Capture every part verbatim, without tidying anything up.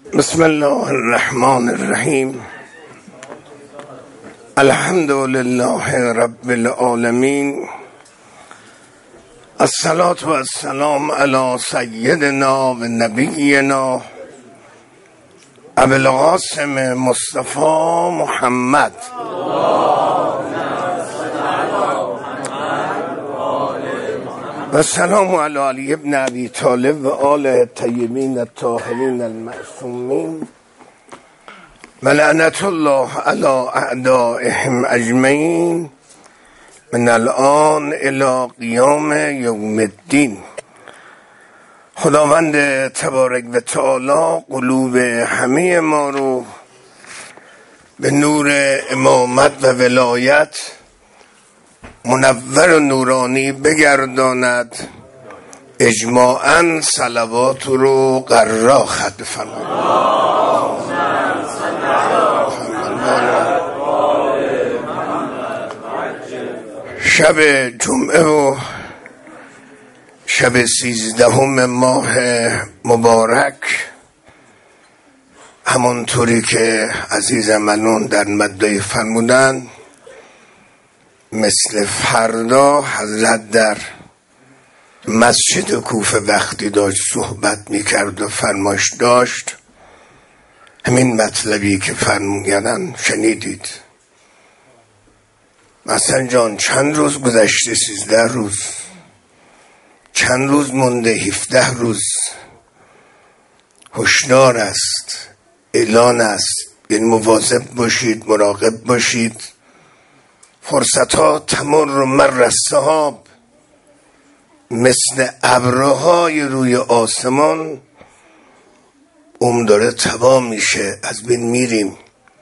بسم الله الرحمن الرحیم. الحمد لله رب العالمین. الصلاة و السلام علی سیدنا و نبینا ابی القاسم مصطفی محمد. و سلام علی علی ابن ابی طالب و آل الطیبین الطاهرین المعصومین و لعنت الله علی اعدائهم اجمعین من الان الی قیام یوم الدین. خداوند تبارک و تعالی قلوب همه ما رو به نور امامت و ولایت منور و نورانی بگرداند. اجماعاً صلوات رو قرار خط بفرمایید. شب جمعه و شب سیزدهم ماه مبارک، همونطوری که عزیز منون در مده فرمودن، مثل فردا حضرت در مسجد کوفه وقتی داشت صحبت میکرد و فرمایش داشت، همین مطلبی که فرمودن شنیدید. مثلا جان چند روز گذشته؟ سیزده روز. چند روز مونده؟ هفده روز. هشدار است، اعلان است، یعنی مواظب باشید، مراقب باشید. فرصت ها تمر مر السحاب، مثل ابرهای روی آسمان عمر داره تمام میشه، از بین میریم.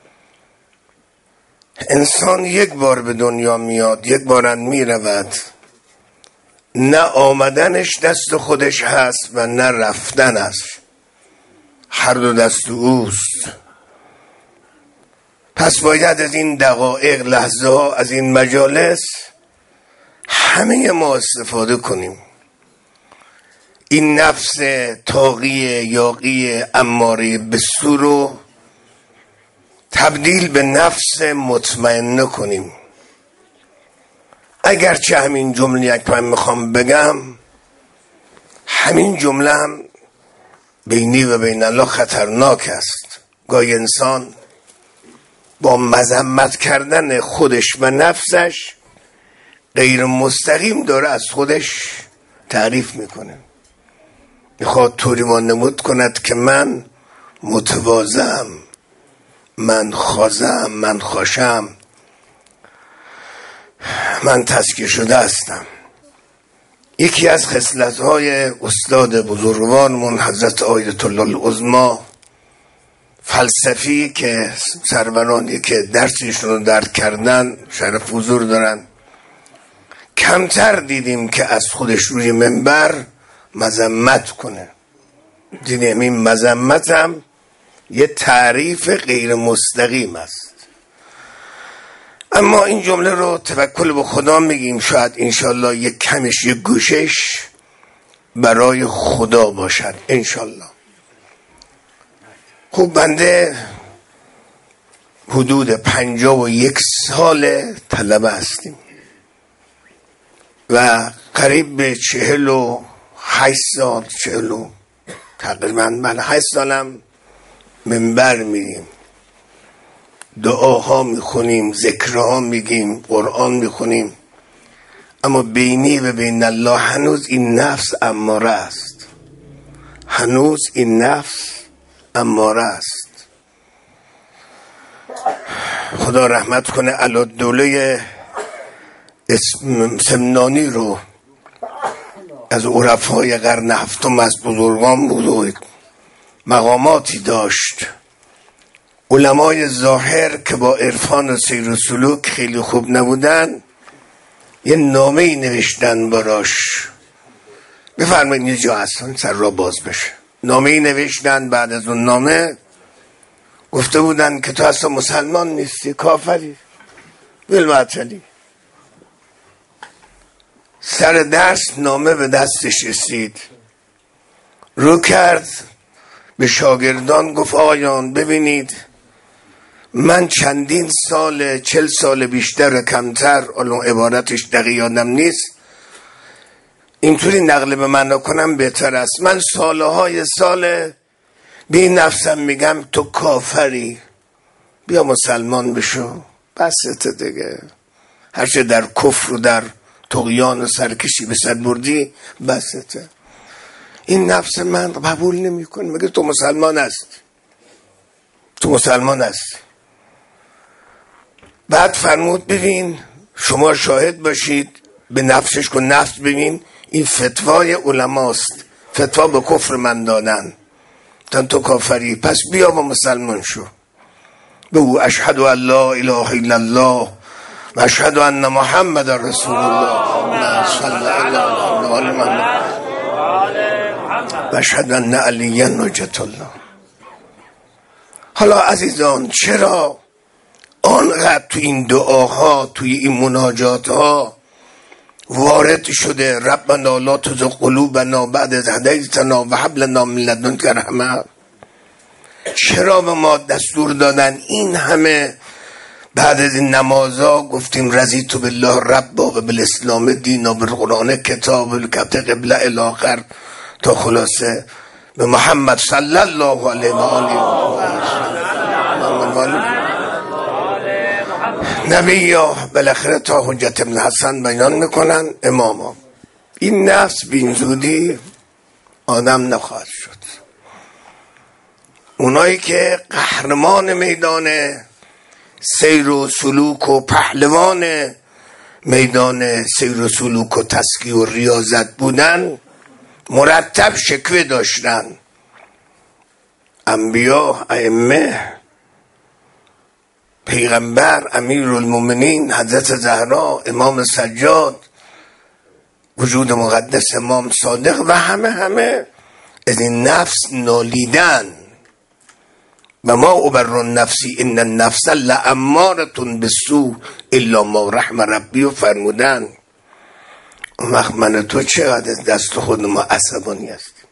انسان یک بار به دنیا میاد، یک بارن میرود. نه آمدنش دست خودش هست و نه رفتنش، هر دو دست اوست. پس باید از این دقایق، لحظه ها، از این مجالس همه ما استفاده کنیم. این نفس طاغی یاغی اماره بالسو رو تبدیل به نفس مطمئنه کنیم. اگرچه همین جمله یک من میخوام بگم، همین جمله هم بینی و بین الله خطرناک است. گاهی انسان با مذمت کردن خودش و نفسش غیر مستقیم داره از خودش تعریف میکنه. میخواد طوری وانمود کند که من متواضعم، من خاضعم، من خاشم، من تزکیه شده هستم. یکی از خصلت‌های استاد بزرگوارمون حضرت آیت الله العظمی فلسفی که سرورانی که درسشون رو درک کردن شرف حضور دارن، کمتر دیدیم که از خودش روی منبر مذمت کنه. دیدیم این مذمت هم یه تعریف غیر مستقیم است. اما این جمله رو توکل به خدا میگیم، شاید انشالله یک کمش، یک گوشش برای خدا باشد انشالله. خب بنده حدود پنجاه و یک سال طلبه هستیم و قریب به چهل و هشت سال، چهل و تقریبا من هشت سالم منبر میریم، دعاها میخونیم، ذکرها میگیم، قرآن میخونیم. اما بینی و بین الله هنوز این نفس اماره است، هنوز این نفس اماره است. خدا رحمت کنه علادوله سمنانی رو، از عرفای قرن هفتم، از بزرگان بود، مقاماتی داشت. علمای ظاهر که با عرفان و سیر و سلوک خیلی خوب نبودن، یه نامه‌ای نوشتن براش. بفرمایید یه جا هستن سر را باز بشه. نامه‌ای نوشتن. بعد از اون نامه گفته بودن که تو اصلا مسلمان نیستی، کافری، بالمعتلی. سر درس نامه به دستش رسید، رو کرد به شاگردان گفت آقایان ببینید من چندین سال، چل سال بیشتر کمتر، الان عبارتش دقیق یادم نیست، اینطوری نقل به من کنم بهتر است، من سالهای سال بی نفسم میگم تو کافری، بیا مسلمان بشو، بسته دیگه، هرچه در کفر و در طغیان و سرکشی به سر بردی بسته. این نفس من قبول نمی کنه، میگه تو مسلمان است، تو مسلمان است. بعد فرمود ببین شما شاهد باشید، به نفسش کن، نفس ببین این فتوای علماست، فتوا به کفر من دادن، تن تو کافری، پس بیا و مسلمان شو. بگو اشهد ان لا اله الا الله و اشهد ان محمد رسول الله صلی الله علیه و اشهد ان علی نجات الله. حالا عزیزان چرا آنقدر تو این دعاها، توی این مناجات ها وارد شده ربنا لا تزغ قلوبنا بعد اذ هدیتنا و هب لنا من لدنک رحمه؟ چرا به ما دستور دادن این همه بعد از این نمازا گفتیم رضیت بالله رب و بالاسلام دین و بالقرآن کتاب و کبت قبله الی آخر، تا خلاصه به محمد صلی الله علیه و آله نبی یا بالاخره تا حجت ابن حسن بیان میکنن اماما. این نفس بین زودی آدم نخواهد شد. اونایی که قهرمان میدان سیر و سلوک و پهلوان میدان سیر و سلوک و تسکیه و ریاضت بودن مرتب شکوه داشتن. انبیا، ائمه، پیغمبر، امیرالمومنین حضرت زهرا، امام سجاد، وجود مقدس امام صادق و همه همه از این نفس نالیدن. و ما ابر نفسی ان النفس لاماره بالسوء الا ما رحم ربی و فرمودن. وقت من تو چقدر از دست خود ما عصبانی هستیم،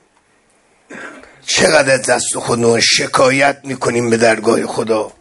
چقدر از دست خود ما شکایت میکنیم به درگاه خدا.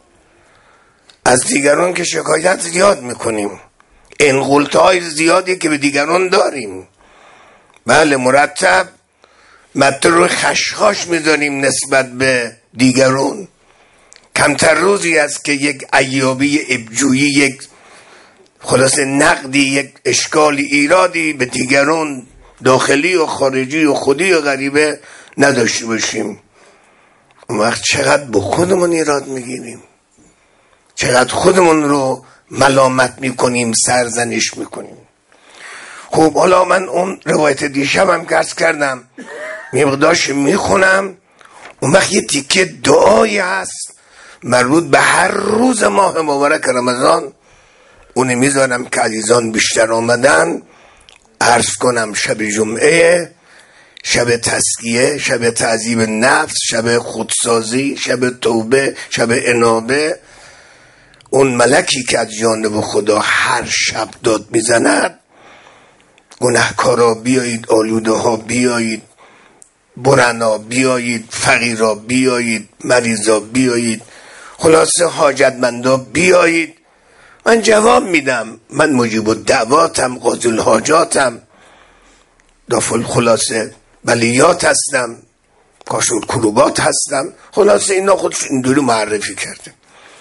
از دیگران که شکایت زیاد میکنیم، انقلتهای زیادی که به دیگران داریم، بله مرتب متر رو خشخاش میذاریم نسبت به دیگران. کمتر روزی است که یک عیابی، ابجویی، یک خلاص نقدی، یک اشکالی، ایرادی به دیگران داخلی و خارجی و خودی و غریبه نداشته باشیم. اون وقت چقدر به خودمون ایراد میگیریم، چقدر خودمون رو ملامت میکنیم، سرزنش میکنیم. خب حالا من اون روایت دیشب هم عرض کردم، مقدارش میخونم. اون وقت یه تیکه دعایی هست مربوط به هر روز ماه مبارک رمضان، اونی میذارم که عزیزان بیشتر آمدن عرض کنم. شب جمعه، شب تسکیه، شب تعذیب نفس، شب خودسازی، شب توبه، شب انابه. اون ملکی که از جانب خدا هر شب داد میزند، گناهکارا بیایید، آلوده ها بیایید، برنا بیایید، فقیرا بیایید، مریضا بیایید، خلاصه حاجتمندا بیایید. من جواب میدم، من مجیب الدعواتم، قاضی الحاجاتم، دافل خلاصه بلیات هستم، کاشول کروبات هستم. خلاصه اینا خودش اینجوری معرفی کرده.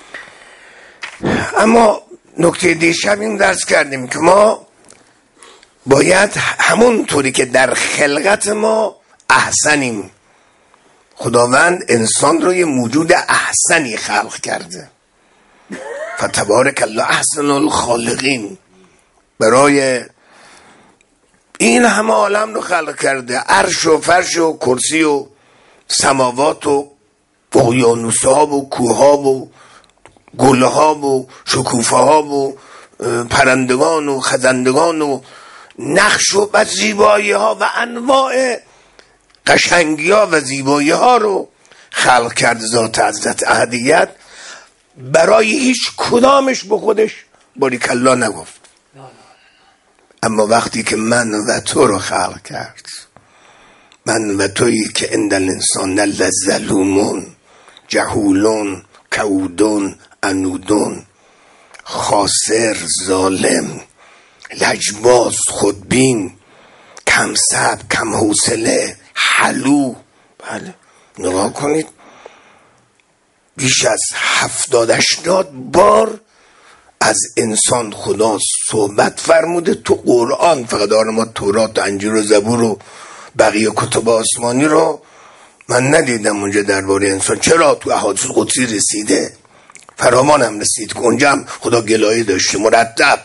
اما نکته دیشب این درس کردیم که ما باید همون طوری که در خلقت ما احسنیم. خداوند انسان رو یه موجود احسنی خلق کرده، فتبارک الله احسن الخالقین. برای این همه عالم رو خلق کرده، عرش و فرش و کرسی و سماوات و اقیانوس ها و کوه ها و گله ها و شکوفه ها و پرندگان و خزندگان و نقش و بد زیبایی ها و انواع قشنگی ها و زیبایی ها رو خلق کرده ذات حضرت احدیت. برای هیچ کدامش به خودش باریکالله نگفت. اما وقتی که من و تو رو خلق کرد، من و تویی که اند الانسان لظلومون جهولون کودون انودون، خاسر، ظالم، لجباز، خودبین، کم صبر، کم حوصله، حلو. بله نگاه کنید بیش از هفتاد هشتاد بار از انسان خدا صحبت فرموده تو قرآن. فقط آره ما تورات و انجیل و زبور و بقیه کتب آسمانی رو من ندیدم اونجا درباره انسان. چرا تو احادیث قدسی رسیده، فرامان هم رسید که اونجا هم خدا گلایه داشته مرتب.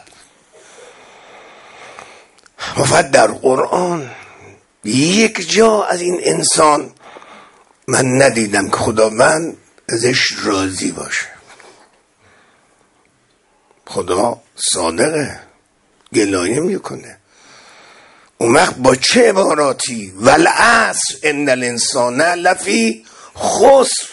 مفت در قرآن یک جا از این انسان من ندیدم که خدا من ازش راضی باشه. خدا صادقه، گلایه میکنه. اون وقت با چه عباراتی؟ والعصر ان الانسان لفی خسر.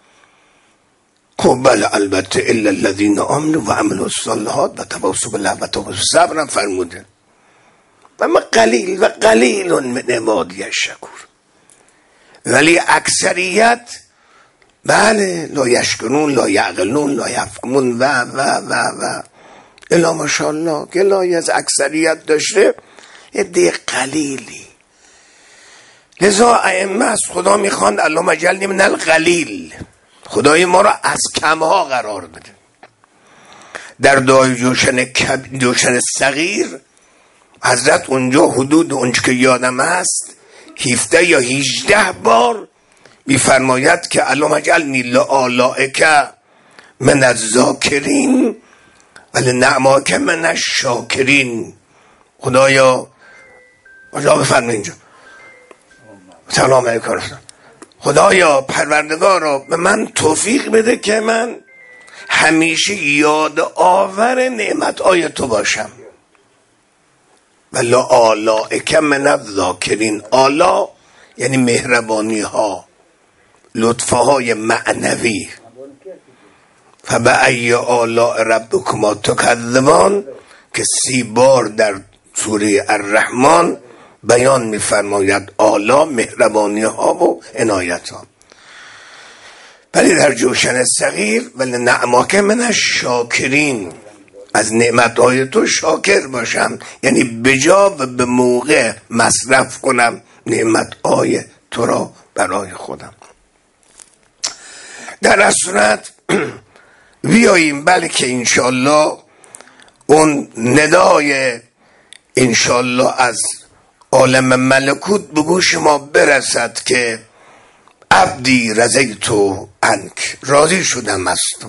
خب بله البته الا الذین آمنوا و عملوا الصالحات و تواصوا بالحق و تواصوا بالصبر فرموده. و ما قلیل و قلیل من عبادی الشکور. ولی اکثریت بله لا یشکرون لا یعقلون لا یفهمون و و و و الا ماشاءالله. گلایه از اکثریت داشته یه دی قلیلی. لذا ائمه از خدا میخواند اللهم اجعلنی من القلیل، خدای ما را از کمها قرار بده. در دعای جوشن کب... جوشن صغیر حضرت اونجا حدود اونچه که یادم هست هفده یا هجده بار میفرماید که اللهم اجعلنی لآلائک من الذاکرین و لنعماک من الشاکرین. خدایا خدا بفرمایید اینجا سلام علیکم، خدایا پروردگارا به من توفیق بده که من همیشه یاد آور نعمت های تو باشم. و لآلائک من الذاکرین، آلا یعنی مهربانی ها، لطفه های معنوی. فبأی آلاء ربکما تکذبان که سی بار در سوره الرحمن بیان می‌فرماید آلا مهربانی ها و عنایت ها. ولی در جوشن صغیر ولی نعماک من الشاکرین، از نعمت های تو شاکر باشم، یعنی بجا و به موقع مصرف کنم نعمت های تو را برای خودم. در اصل صورت بیاییم بلکه انشالله اون ندای انشالله از عالم ملکوت به گوش ما برسد که عبدی رضیتو عنک، راضی شدم از تو.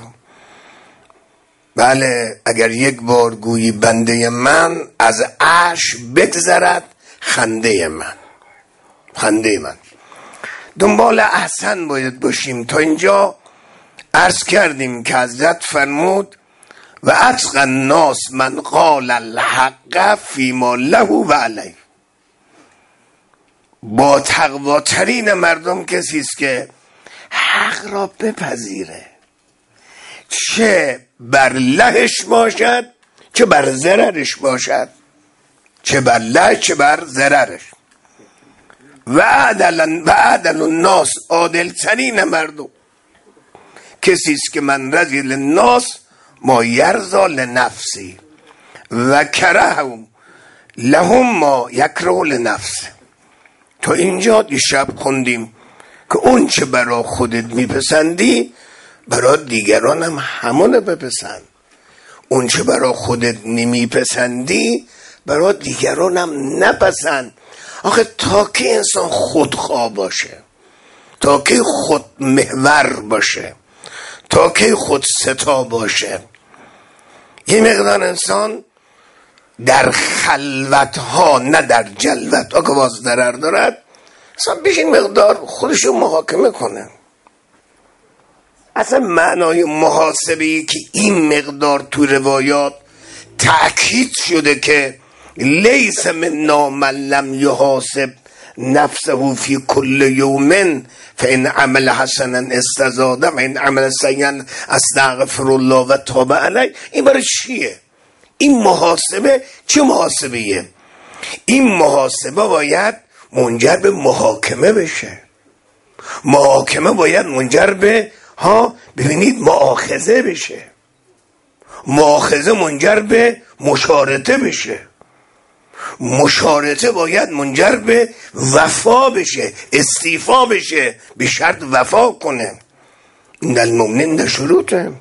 بله اگر یک بار گویی بنده من از عرش بگذرد خنده من، خنده من. دنبال احسن باید باشیم. تا اینجا عرض کردیم که حضرت فرمود و اتقی الناس من قال الحق فیما له و علیه. با تقواترین مردم کسی است که حق را بپذیره، چه بر لهش باشد چه بر ضررش باشد، چه بر له چه بر ضررش. و عدل و عدل الناس، عادلترین مردم کسی است که من رضی للناس ما یرضی لنفسی و کره لهم ما یکره لنفسه. تا اینجا دیشب خوندیم که اون چه برا خودت میپسندی برا دیگران هم همون بپسند، اون چه برا خودت نمیپسندی برا دیگران هم نپسند. آخه تا که انسان خودخواه باشه، تا که خود محور باشه، تا که خود ستا باشه، یه مقدار انسان در خلوت ها نه در جلوت ها که باز ضرر دارد، اصلا بیش این مقدار خودشو محاکمه کنه. اصلا معنای محاسبه‌ای که این مقدار تو روایات تأکید شده که لیس منا من لم یحاسب نفسه فی کل یوم فان عمل حسنا استزاده و این عمل سیئا استغفر الله و تاب علیه. این برای چیه؟ این محاسبه چه محاسبه‌ایه؟ این محاسبه باید منجر به محاکمه بشه. محاکمه باید منجر به ها ببینید مؤاخذه بشه. مؤاخذه منجر به مشارطه بشه. مشارطه باید منجر به وفا بشه، استیفا بشه، به شرط وفا کنه. این المؤمنین در شروطه.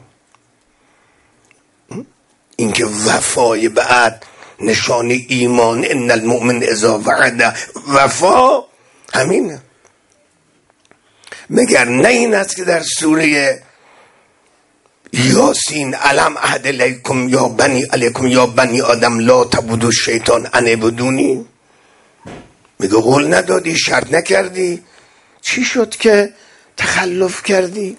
اینکه وفای بعد نشان ایمان، ان المؤمن اذا وعد وفا، همینه. مگر نه این است که در سوره یاسین علم عهد علیکم یا بنی علیکم یا بنی آدم لا تعبدوا الشیطان ان اعبدونی؟ میگه قول ندادی، شرط نکردی، چی شد که تخلف کردی؟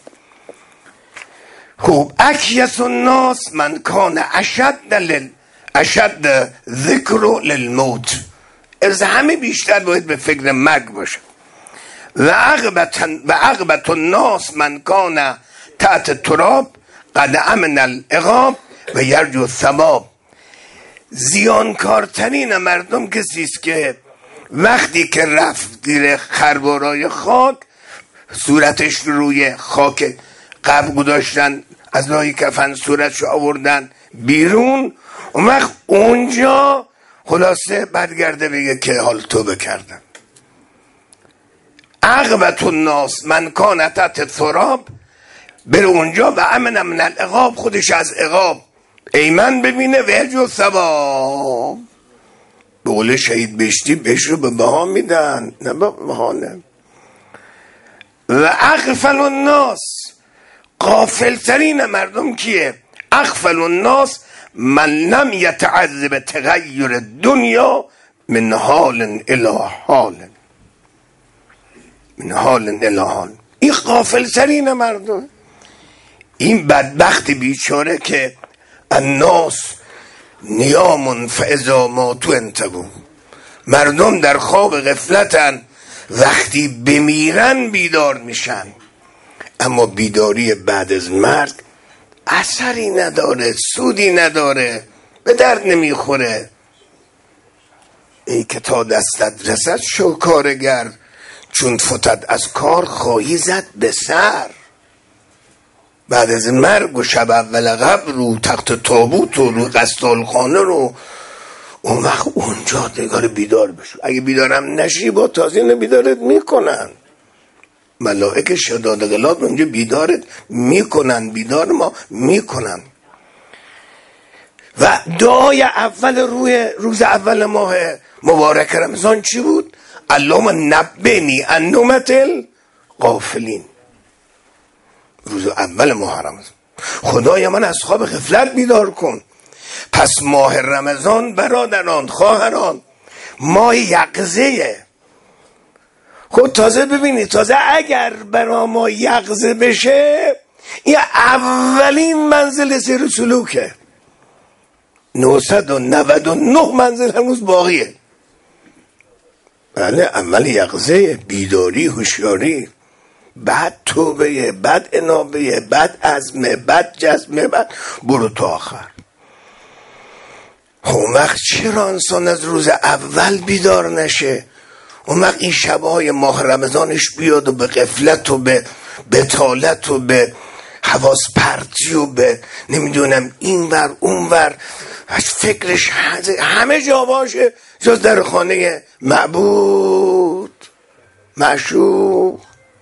خوب اکیس الناس من کان اشد لل اشد ذکر للموت، از همه بیشتر باید به فکر مرگ باشه. و عقبت و عقبت الناس من کان تحت تراب قد امن العقاب و یرجو الثواب. زیانکارترین مردم کسی است که وقتی که رفت زیر خربارای خاک، صورتش روی خاک قبر گذاشتن، از لای کفن صورتشو آوردن بیرون، اون وقت اونجا خلاصه برگرده بگه که حال توبه کردم. عقبت الناس من کان تحت تراب، بره اونجا و امن من العقاب، خودش از عقاب ایمن ببینه و یرجو ثواب. به قول شهید بهشتی بهش رو به بها میدن، نه به بهانه. و اغفل الناس، غافل ترین مردم کیه؟ اغفل الناس من لم یتعذب تغییر دنیا من حال الی حال، من حال الی حال. این غافل ترین مردم. این بدبخت بیچاره که الناس نیام فاذا ماتوا انتبهوا، مردم در خواب غفلتن، وقتی بمیرن بیدار میشن. اما بیداری بعد از مرگ اثری نداره، سودی نداره، به درد نمیخوره. ای که تا دستت رسد شو کارگر، چون فتد از کار خواهی زد به سر. بعد از مرگ و شب اول قبر رو تخت تابوت و رو قصدالخانه رو، اون وقت اونجا دیگر بیدار بشو. اگه بیدارم نشی با تازین بیدارت میکنن، ملائک شداد غلات اونجا بیدارت میکنن، بیدار ما میکنن. و دعای اول روی روز اول ماه مبارک رمضان چی بود؟ اللهم نبنی ان نومة الغافلین. روز اول ماه رمضان، خدای من از خواب غفلت بیدار کن. پس ماه رمضان برادران خواهران ماه یقظه. خود تازه ببینید، تازه اگر برا ما یقظه بشه، این اولین منزل سیر سلوکه. نهصد و نود و نه منزل هنوز باقیه. بله، اول یقظه، بیداری، هوشیاری، بعد توبه، بعد انابه، بعد عزمه، بعد جزمه، بعد برو تا آخر. اون وقت چرا انسان از روز اول بیدار نشه؟ اون وقت این شبهای ماه رمضانش بیاد و به غفلت و به بتالت و به حواس پرتی و به نمیدونم این ور اون ور، از فکرش همه جا باشه جز در خانه معبود معشوق.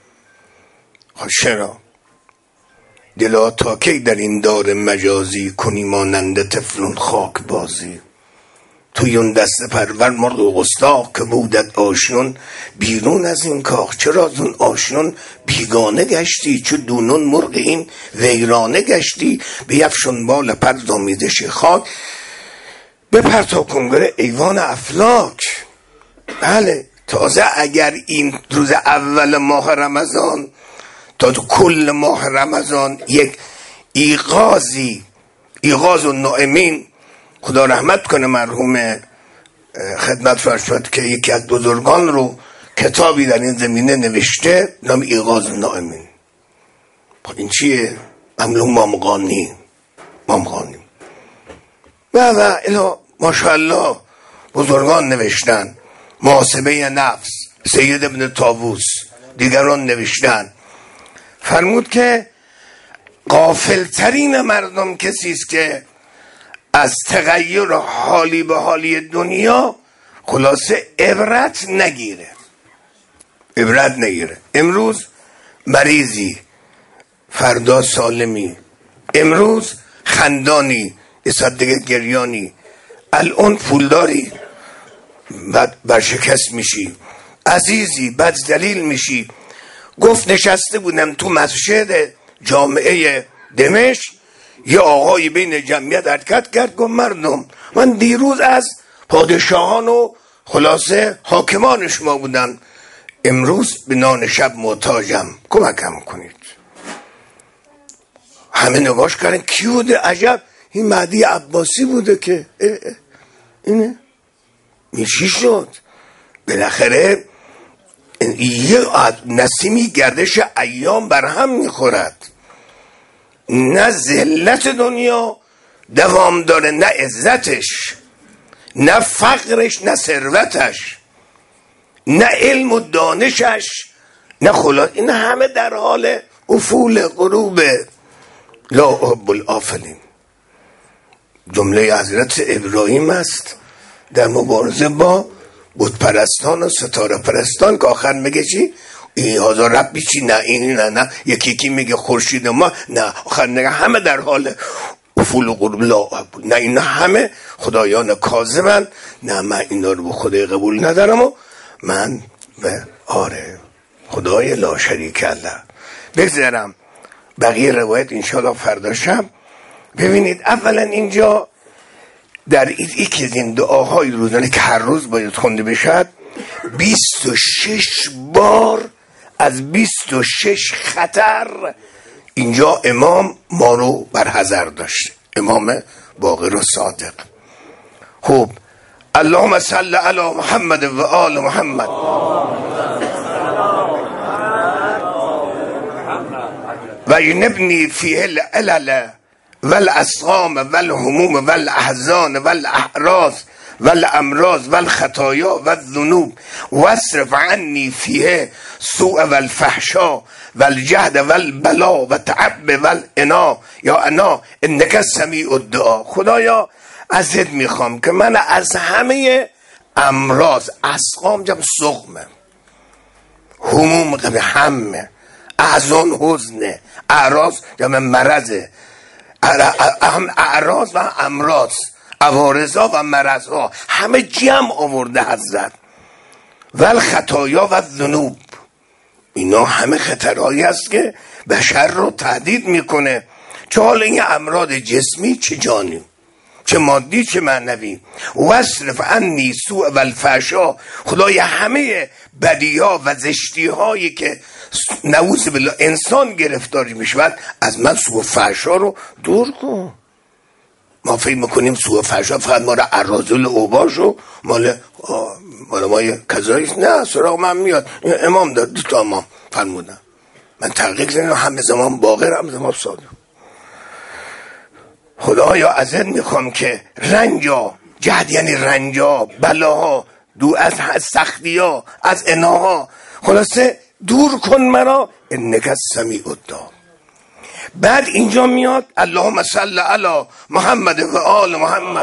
چرا؟ دلا تا کی در این دار مجازی، کنی مانند طفلون خاک بازی. توی اون دست پرور مرد و گستاخ، که بودت آشنون بیرون از این کاخ. چرا از اون آشنون بیگانه گشتی؟ چو دونون مرغ این ویرانه گشتی. بیفشون بال پر زامیزش خاک، بپر تا کنگره ایوان افلاک. بله، تازه اگر این روز اول ماه رمضان تا تو کل ماه رمضان یک ایقازی، ایقاز و نائمین، خدا رحمت کنه مرحوم خدمت فرشاد که یکی از بزرگان رو کتابی در این زمینه نوشته، نام ایقاز و نائمین. این چیه؟ مملوم مامقانی مامقانی و و الا ماشاءالله بزرگان نوشتن. محاسبه نفس، سید ابن طاووس دیگران نوشتن، فرمود که غافلترین مردم کسی است که از تغییر حالی به حالی دنیا خلاصه عبرت نگیره عبرت نگیره امروز مریضی، فردا سالمی، امروز خندانی، یه ساعت دیگه گریانی، الان پولداری بعد برشکست میشی، عزیزی بعد ذلیل میشی. گفت نشسته بودم تو مسجد جامعه دمشق، یه آقایی بین جمعیت حرکت کرد، گفت مردم من دیروز از پادشاهان و خلاصه حاکمان شما بودم، امروز به نان شب محتاجم، کمکم کنید. همه نگاش کردن کی بوده؟ عجب این مهدی عباسی بوده که اه اه اینه. این چی شد؟ بالاخره یه نسیمی گردش ایام بر هم میخورد، نه ذلت دنیا دوام داره، نه عزتش، نه فقرش، نه ثروتش، نه علم و دانشش، نه خلاص، این همه در حال افول غروب. لا احب الافلین جمله حضرت ابراهیم است در مبارزه با بت پرستان و ستاره پرستان که آخر میگه چی؟ این هزار ربی چی؟ نه این نه نه یکی کی میگه خورشید ما، نه آخر میگه همه در حال افول و غروب. لا احب، نه این همه خدایان کاذبن، نه من اینا رو به خدای قبول ندارم و من به آره خدای لا شریک الله. بگذارم بقیه روایت انشاءالله فردا شب. ببینید اولا اینجا در این که این دعاهای روزانه که هر روز باید خونده بشد، بیست و شش بار از بیست و شش خطر اینجا امام ما رو بر حذر داشت، امام باقر و صادق. خوب اللهم صل علی محمد و آل محمد و ینبنی فیه العلل والاسقام والهموم والاحزان والاحراز والامراض والخطایا والذنوب واصرف عني فیه سوء والفحشا والجهد والبلا والتعب والانا یا انا انک سمیع الدعا. خدایا ازت میخوام که من از همه امراض، اسقام جمع سقمه، هموم همه، احزان حزنه، اعراض جمع مرضه، اعراض و امراض، عوارضا و مرضها همه جمع آورده حضرت. ول خطایا و ذنوب، اینا همه خطرهایی است که بشر رو تهدید میکنه، چه حال این امراض جسمی چه جانی، چه مادی چه معنوی. واصرف عنی سوء والفحشا، خدای همه بدیها و زشتی هایی که نعوذ بالله انسان گرفتاری میشود از من سوء فحشا رو دور کن. ما فکر میکنیم سوء فحشا فقط ما را اراذل اوباش و مال مال ما کذاییست، نه سراغ من میاد. امام داد دو تا امام فرمودن، من تحقیق زنیم همه زمان باقر هم زمان صادق. خدایا ازت میخوام که رنجا، جهد یعنی رنجا، بلاها، دو از سختیا، از اناها، خلاصه دور کن مرا، انک سمیع الدعا. بعد اینجا میاد اللهم صل علی محمد و آل محمد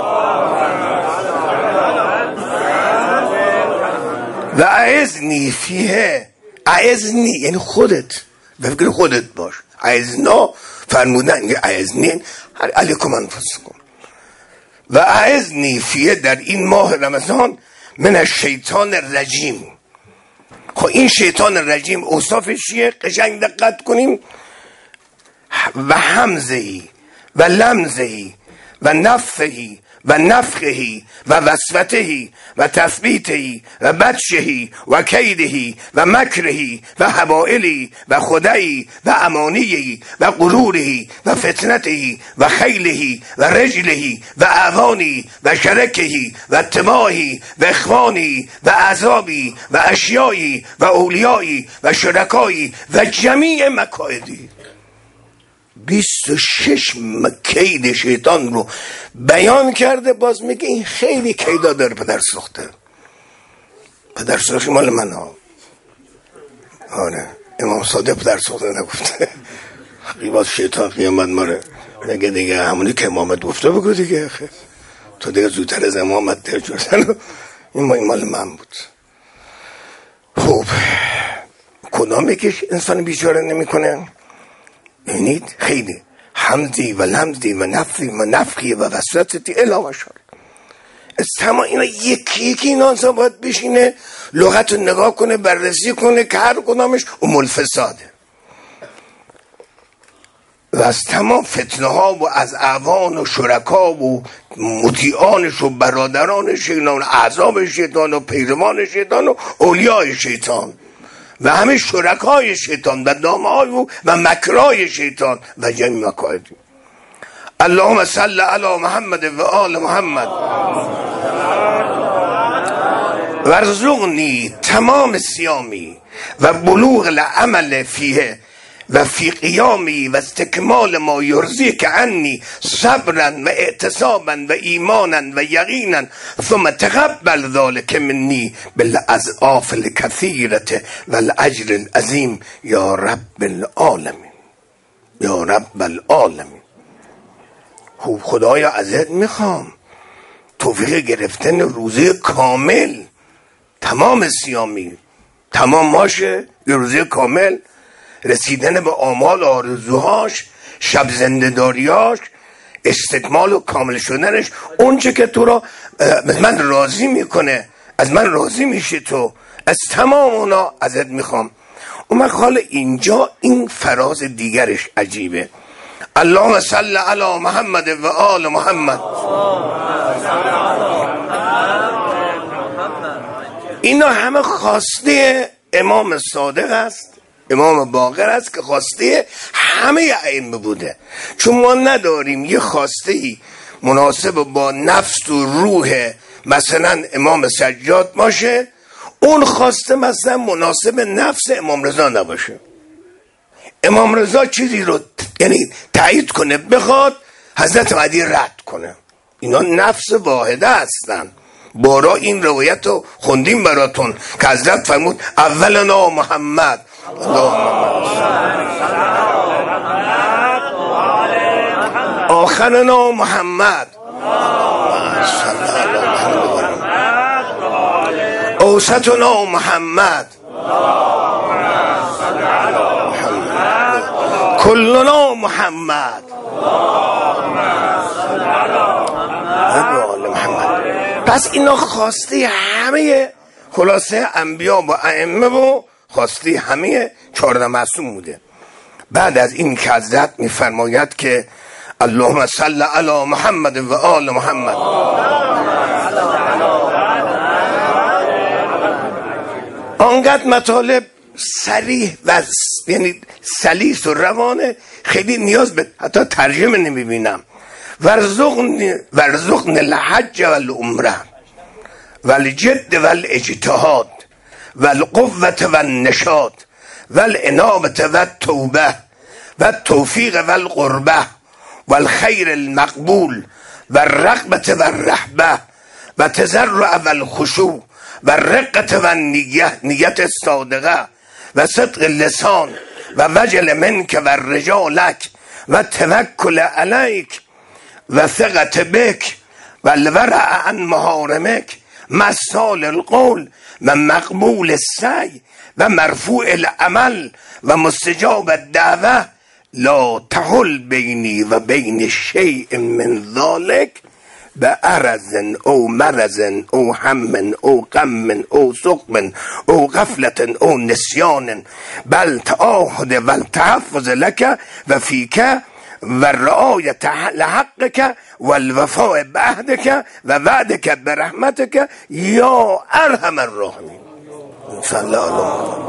و اعذنی فیه. اعذنی یعنی خودت، به فکر خودت باش. اعذنا فرمودن یه اعذنی علیکم انفسکم و اعذنی فیه در این ماه رمضان من الشیطان الرجیم. خب این شیطان الرجیم اوصافش چیه؟ قشنگ دقت کنیم. و همزهی و لمزهی و نفخهی و نفخهی و وسوتهی و تثبیتهی و بدشهی و کیدهی و مکرهی و حبائلی و خدایی و امانیهی و غرورهی و فتنتهی و خیلهی و رجلهی و اعوانی و شرکهی و اتباعی و اخوانی و عذابی و اشیایی و اولیایی و شرکایی و جمیع مکایدی. بیست و شش کید شیطان رو بیان کرده، باز میگه این خیلی کیدا داره پدر سوخته. پدر سوخته مال من ها، آره امام صادق در سخته نگفته قیباز شیطان قیامت ماره دیگه دیگه همونی که امامت گفته بگو دیگه تو دیگه زودتر از امامت در جوزن این مال من بود. خب کدام یکیش انسان بیچاره نمی کنه؟ ببینید خیلی حمدی و لمدی و نفی و نفخی و وسوستی الا شد. از تمام اینا یکی یکی این انسان باید بشینه لغت رو نگاه کنه بررسی کنه که هر کدامش ام الفساده و از تمام فتنه ها و از اعوان و شرکا و مطیعانش و برادران شیطان و اعضاب شیطان و پیروان شیطان و اولیای شیطان و همه شرکای شیطان و دامهای و, و مکرای شیطان و جمعی مکایدی. اللهم صل علی محمد و آل محمد ورزقنی تمام سیامی و بلوغ العمل فیه و فی قیامی و استکمال ما یرزی که عنی صبرا و اعتصابا و ایمانا و یقینا ثم تقبل ذلك منی بالاضعاف الکثیرة و الاجر العظیم یا رب العالمین یا رب العالمین. خوب خدایا ازت میخوام توفیق گرفتن روزه کامل تمام سیامی تمام ماشه یه روزه کامل رسیدن به آمال آرزوهاش شب زنده‌داریاش استکمال و کامل شدنش اون چه که تو را من راضی میکنه از من راضی میشه تو از تمام اونا ازت میخوام. اون حال اینجا این فراز دیگرش عجیبه. اللهم صل علی محمد و آل محمد. اینا همه خواسته امام صادق است امام باقر است که خواسته همه ائمه بوده. چون ما نداریم یه خواسته مناسب با نفس و روح مثلا امام سجاد باشه اون خواسته مثلا مناسب نفس امام رضا نباشه. امام رضا چیزی رو یعنی تایید کنه بخواد حضرت مهدی رد کنه. اینا نفس واحده هستن. بارا این روایت رو خوندیم براتون که حضرت فرمود اولنا محمد آخرنا محمد اوسطنا محمد کلنا محمد. پس اینا خواسته همه خلاصه انبیا و ائمه و خواسته همه چهارده معصوم بوده. بعد از این که حضرت میفرماید که اللهم صل علی محمد و آل محمد آنقدر مطالب صریح و یعنی سلیس و روانه خیلی نیاز به حتی ترجمه نمیبینم. ورزقن ورزقن الحج والعمره والجد والاجتهاد والقوة والنشاط والانابة والتوبه والتوفیق والقربه والخیر المقبول والرغبة والرهبه والتضرع والخشوع والرقة والنیه نیت الصادقه وصدق اللسان ووجل منك والرجالك والتوکل علیک و ثقت بک و الورع عن محارمک مسال القول و مقبول السعی و مرفوع العمل و مستجاب الدعوه لا تحل بینی و بین شیء من ذلك بعرض او مرض او هم او غم او سقم او غفلة او نسیان بل تعاهد و التحفظ لك و فیک و رعایت لحقك و الوفاء بعهدك و وعدك برحمتك یا ارحم الراحمین. صلی الله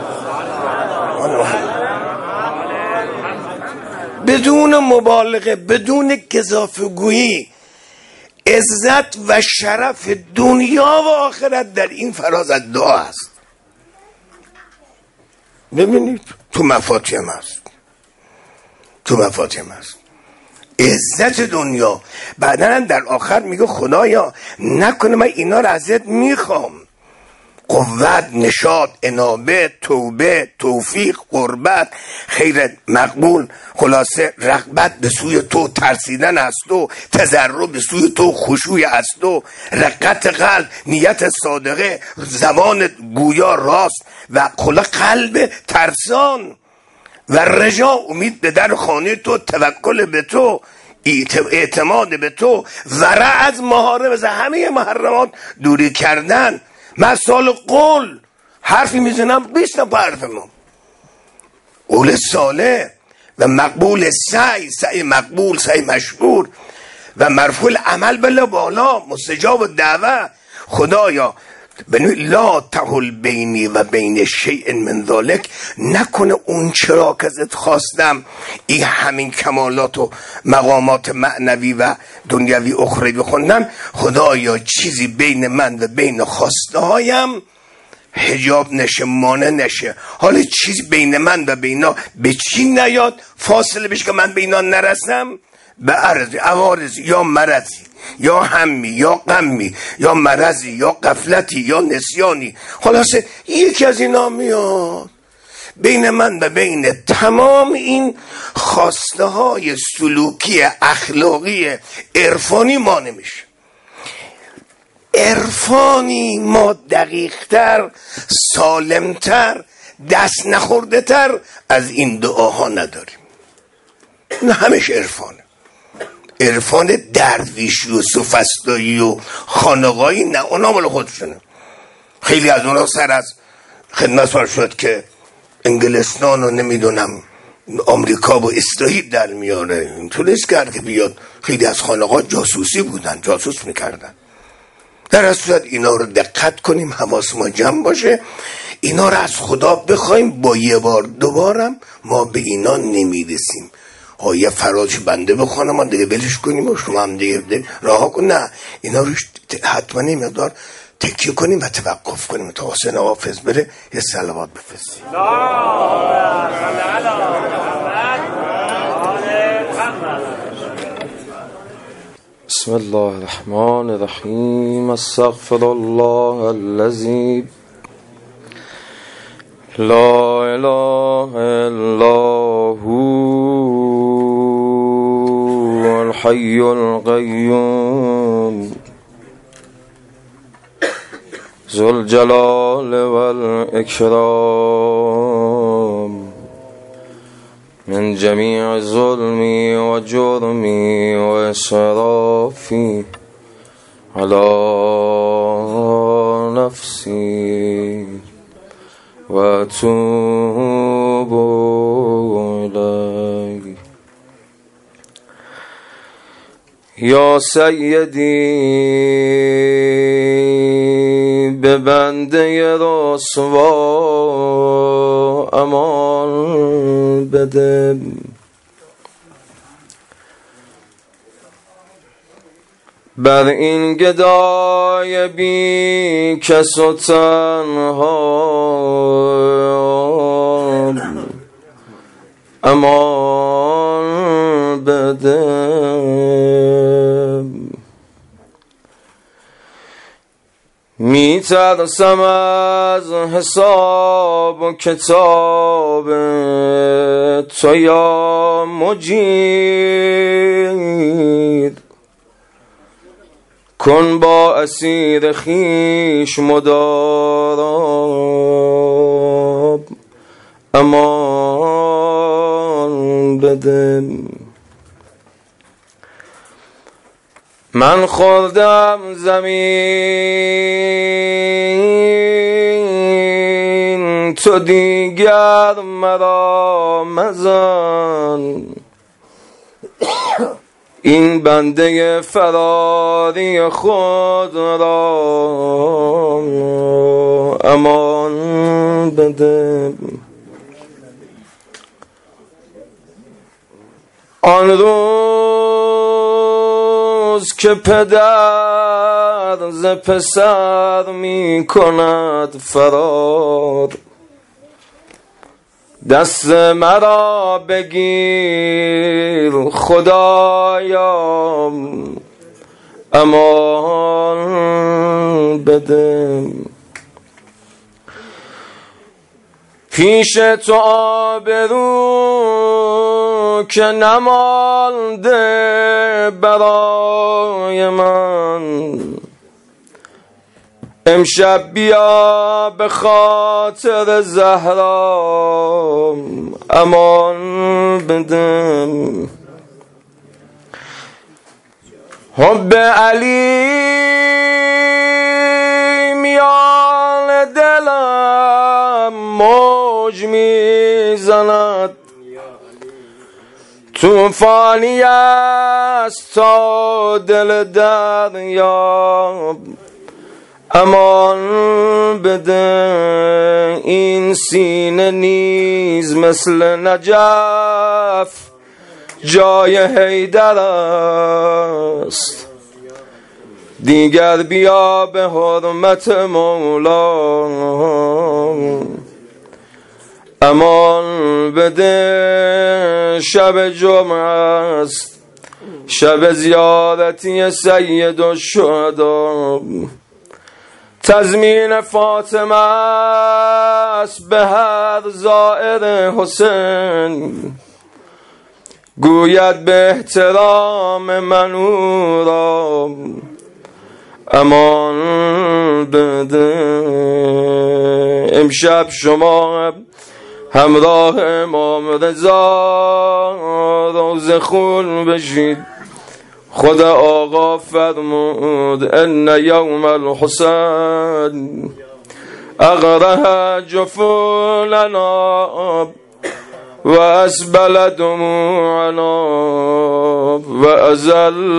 بدون مبالغه بدون گزافه‌گویی عزت و شرف دنیا و آخرت در این فراز از دعا است. ببینید تو مفاتیم هست تو مفاتیم هست عزت دنیا. بعدن در آخر میگه خدایا نکنه من اینا رو ازت میخوام قوت، نشاط، انابه، توبه، توفیق، قربت، خیر مقبول، خلاصه رغبت به سوی تو، ترسیدن از تو، تضرع به سوی تو، خشوع از تو، رقت قلب، نیت صادقه، زبان گویا راست و خلا قلب ترسان و رجا، امید به در خانه تو، توکل به تو، اعتماد به تو، ورع از محارم، از همه محرمات دوری کردن، مثال قول، حرفی میزنم بیست نفر حرف ما، قول صالح و مقبول سعی، سعی مقبول، سعی مشکور و مرفوع عمل بلا بالا، مستجاب دعوه. خدایا بنوی لا تحل بینی و بین شیء من ذالک، نکنه اون چرا که ازت خواستم، این همین کمالات و مقامات معنوی و دنیوی اخروی خوندم، خدایا چیزی بین من و بین خواسته هایم حجاب نشه، مانع نشه. حالا چیز بین من و بینا به چی نیاد، فاصله بشه که من به اینا نرسم، به عرضی، عوارضی، یا مرضی، یا همی، یا غمی، یا مرضی، یا غفلتی، یا نسیانی، خلاصه یکی از اینا میاد بین من و بین تمام این خواسته های سلوکی، اخلاقی، عرفانی مانع میشه. عرفانی ما دقیقتر، سالمتر، دست نخورده تر از این دعاها نداریم. این همش عرفانه، عرفان درویشی و سوفسطایی و خانقایی نه، اونا مال خودشونه. خیلی از اونا سر از خدمت سوال شد که انگلستان و نمیدونم آمریکا و اسرائیل در میاره، اینطور نیست کرد که بیاد. خیلی از خانقا جاسوسی بودن، جاسوس میکردن. در از صورت اینا رو دقت کنیم، حواس ما جمع باشه، اینا رو از خدا بخوایم. با یه بار دوبارم ما به اینا نمیرسیم. ها یه فراز بنده بخوانم ما دیگه بلش کنیم و شما هم دیگه راه کن، نه، اینا رو حتما مقدار تکیه کنیم و توقف کنیم تا حسین حافظ بره یه صلوات بفرستیم. بسم الله الرحمن الرحیم. استغفر الله الذی لا اله الا هو الحی القیوم ذو الجلال والاکرام من جمیع ظلمی و جرمی و اسرافی علی نفسی و توب الی. یا سیدی به بنده رسوا امان بده، بر این گدای بی کس و تنها امان بده. می ترسم از حساب و کتاب تو یا مجیر، کن با اسیر خیش مدارا امان بده. من خوردم زمین تو دیگر مرا مزن، این بنده فراری خود را امان بده. آن روز که پدر ز پسر می کند فرار، دست مرا بگیر خدایا امان بده. پیش تو آبرو که نمانده برای من، امشب بیا به خاطر زهرا امان بدم. حب علی میان دلم موج میزند، طوفانی است تا دل دریا امان بده. این سینه نیز مثل نجف جای حیدر است، دیگر بیا به حرمت مولا امان بده. شب جمعه است، شب زیارتی سید الشهدا، تضمین فاطمه است به هر زائر حسین، گوید به احترام من او را امان بده. امشب شما همراه امام رضا روز خون بشید. خدا آقا فرمود ان یوم الحسین اغرها جفوننا و اسبل دموعنا و ازل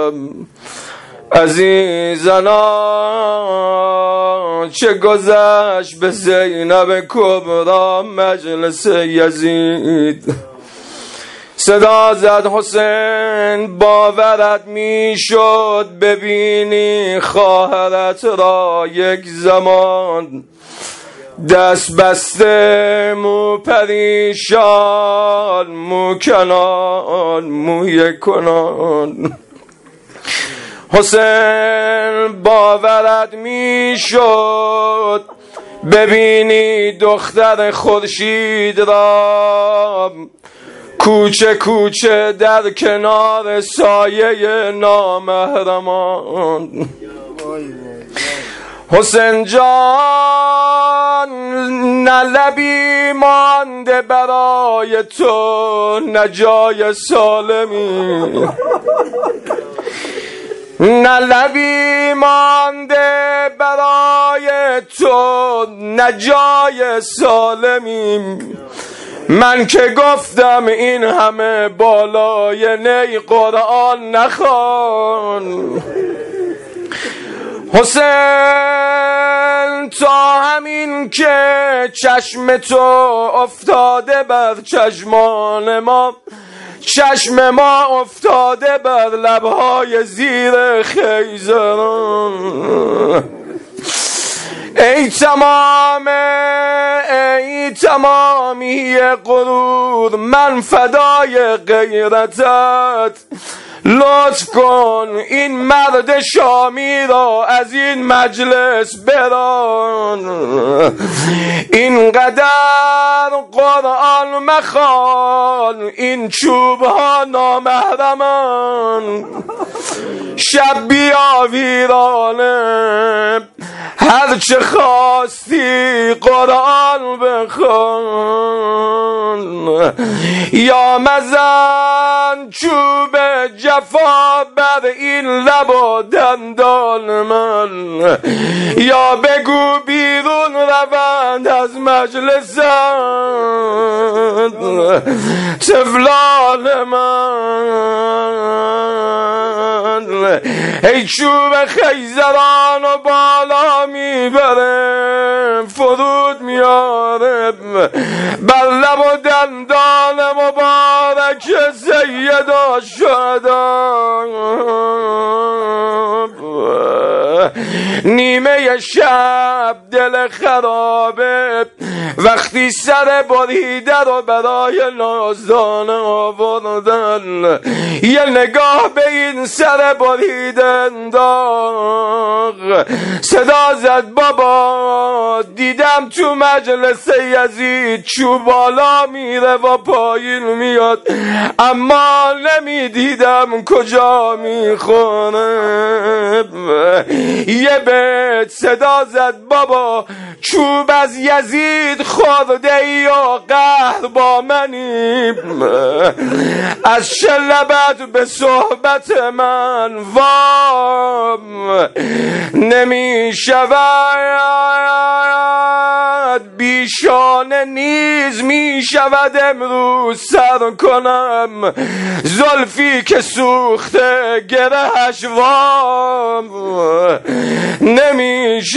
عزیزنا. چه گذشت به زینب کبرا مجلس یزید، صدا زد حسین باورت میشد ببینی خواهرت را یک زمان دست بسته، مو پریشان، مو کنان، موی کنان. حسین باورت میشد ببینی دختر خورشید را کوچه کوچه در کنار سایه نامحرمان. حسین جان نه لبی مانده برای تو نه جای سالمی، نه لبی مانده برای تو نه جای سالمی. من که گفتم این همه بالای نی قرآن نخوان. حسین تا همین که چشم تو افتاده بر چشمان ما، چشم ما افتاده بر لبهای زیر خیزران. ای تمام ای تمامی غرور، من فدای غیرتت، لطف کن این مرد شامی را از این مجلس بران. اینقدر قرآن مخوان، این چوب ها نامحرمان. شب بیا ویرانه، هرچه خواستی قرآن بخوان. یا مزن چوب جفا بر این لب و دندان من، یا بگو بیرون روند از مجلسم طفلان من. ای چوب خیزران و بالا میبره فرود میاره بر لب و دندان مبارک سیدا شهدا. نیمه شب دل خرابه وقتی سر بریده رو برای نازدانه آوردن، یه نگاه به این سر بریده انداخت، صدا زد بابا دیدم تو مجلس یزید چوبالا میره و پایین میاد، اما نمیدیدم کجا میخونه. یه بیت صدا زد بابا چوب از یزید خورده ای و قهر با منی، از شلبت به صحبت من وام نمی شود، بیشانه نیز می شود امروز سر کنم، زلفی که سوخته گرهش وام نمی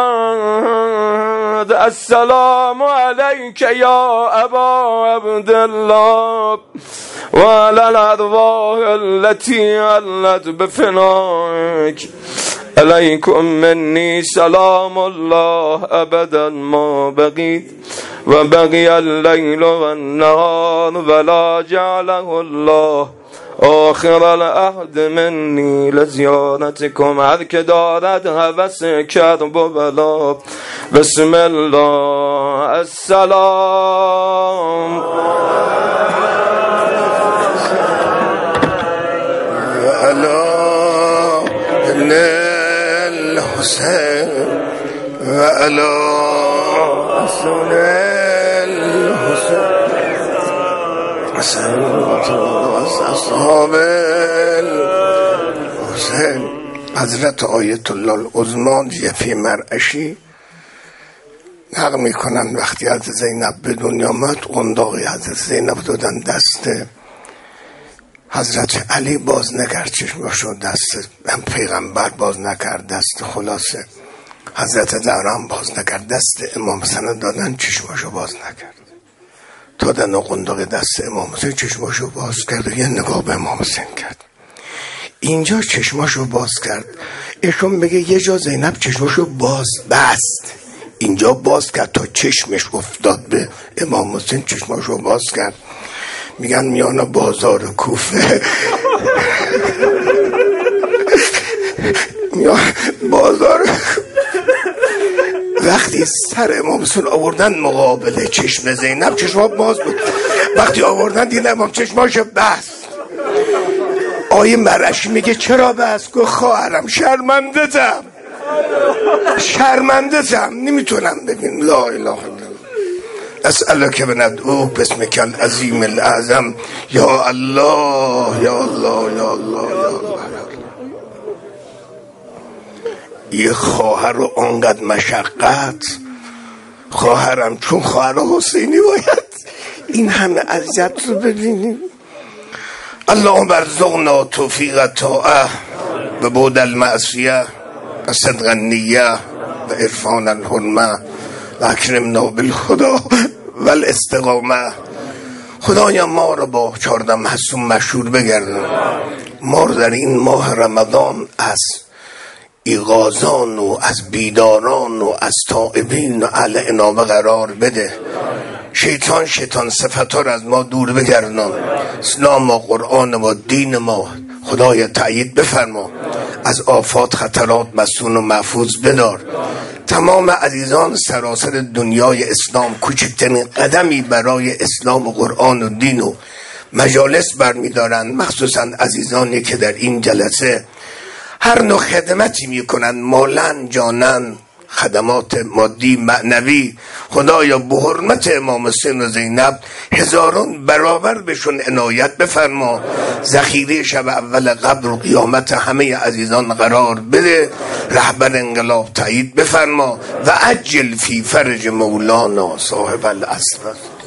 شود. السلام علیک یا ابا عبدالله و علی الارواح التي علت بفناک، علیکم منی سلام الله ابدا ما بقیت و بقی اللیل و النهار ولا جعله الله آخر العهد منی لزیارتکم. هر که دارد هوس کرب و بلا، بسم الله السلام علی الحسین و علی حسن الحسین اصحاب الحسین. حضرت آیت الله العظمی جعفر مرعشی نقل میکنن وقتی حضرت زینب به دنیا آمد، قنداقی حضرت زینب دادن دست حضرت علی، باز نکرد چشمشو، دست هم پیغمبر باز نکرد دست، خلاصه حضرت زهرا باز نکرد دست، امام حسن دادن چشمشو باز نکرد، دادن و قنداق دست امام حسین چشمشو باز کرد و یه نگاه به امام حسین کرد. اینجا چشمشو باز کرد، ایشون بگه یه جا زینب چشمشو باز بست، اینجا باز کرد تا چشمش افتاد به امام حسین چشمشو باز کرد. میگن میانه بازار کوفه میان بازار وقتی سر امام حسین آوردن مقابل چشم زینب چشمها باز بود، وقتی آوردن دیدن امام چشماشو بست. آیه مرعشی میگه چرا بست؟ گفت خواهرم شرمنده تم شرمنده تم نمیتونم بگیم لا اله الا الله. اسألک بندعوک باسمک العظیم الاعظم یا الله یا الله یا الله یا الله. یه خواهر رو انقدر مشقت، خواهرم چون خواهر حسینی باید این همه اذیت رو ببینیم. اللهم ارزقنا توفیق طاعه و بعد المعصیه و صدق النیه و عرفان الحرمه و اکرمنا بالخدا و الاستقامه. خدایا ما رو با چهارده معصوم مشهور بگردن، ما رو در این ماه رمضان از ایغازان و از بیداران و از تائبین و اهل انابه قرار بده. شیطان شیطان صفتا رو از ما دور بگردان. اسلام و قرآن و دین ما خدای تأیید بفرما، از آفات خطرات مسون و محفوظ بدار. تمام عزیزان سراسر دنیای اسلام کوچکترین قدمی برای اسلام و قرآن و دین و مجالس برمیدارن، مخصوصا عزیزانی که در این جلسه هر نوع خدمتی میکنن، مالن جانن، خدمات مادی معنوی. خدایا به حرمت امام حسین و زینب هزاران برابر بهشون عنایت بفرما. ذخیره شب اول قبر و قیامت همه عزیزان قرار بده. رهبر انقلاب تایید بفرما و عجل فی فرج مولانا صاحب العصر.